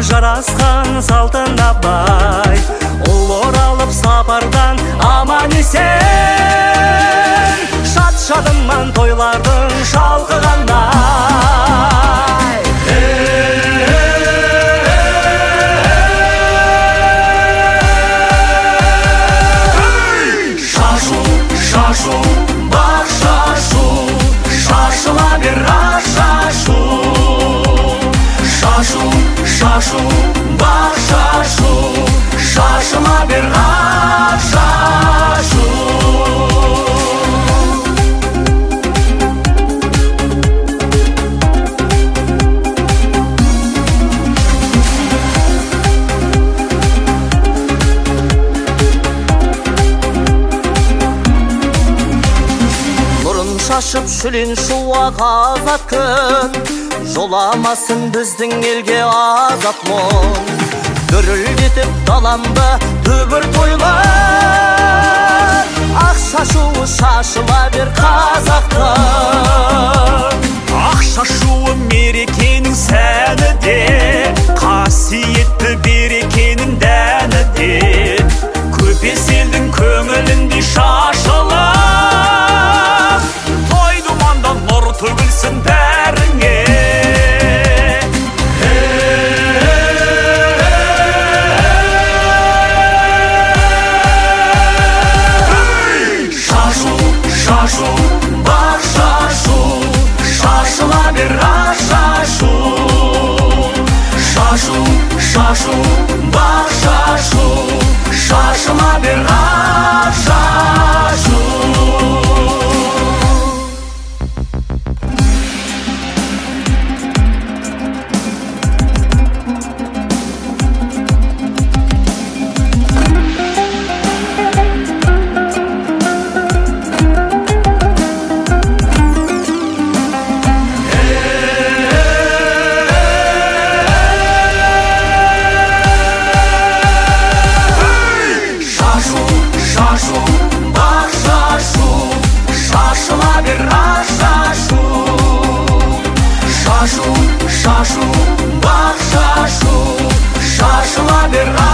жарасқан салтына бай, ұл оралып сапардан аман есен, шат шадыман тойлардың шалқығандай. Шашу, бақ шашу, шашыла бер шашу. Шашу, бақ шашу, шашыла бер шашу. Шашып шүлен шуа қазақ күн, жоламасын біздің елге азат мұң. Дүрілдетіп даламда дүбір тойлар, ақ шашуы шашыла бер қазақтың. Ақ шашуы мерекенің сәні де, қасиетті берекенің дәні де, көпес елдің көңіліндей шашылар. Төгілсін бәріңе. Шашу, бақ шашу, шашыла бер шашу. Шашу, бақ шашу, шашыла бер шашу. Шашу, бақ шашу, шашыла бер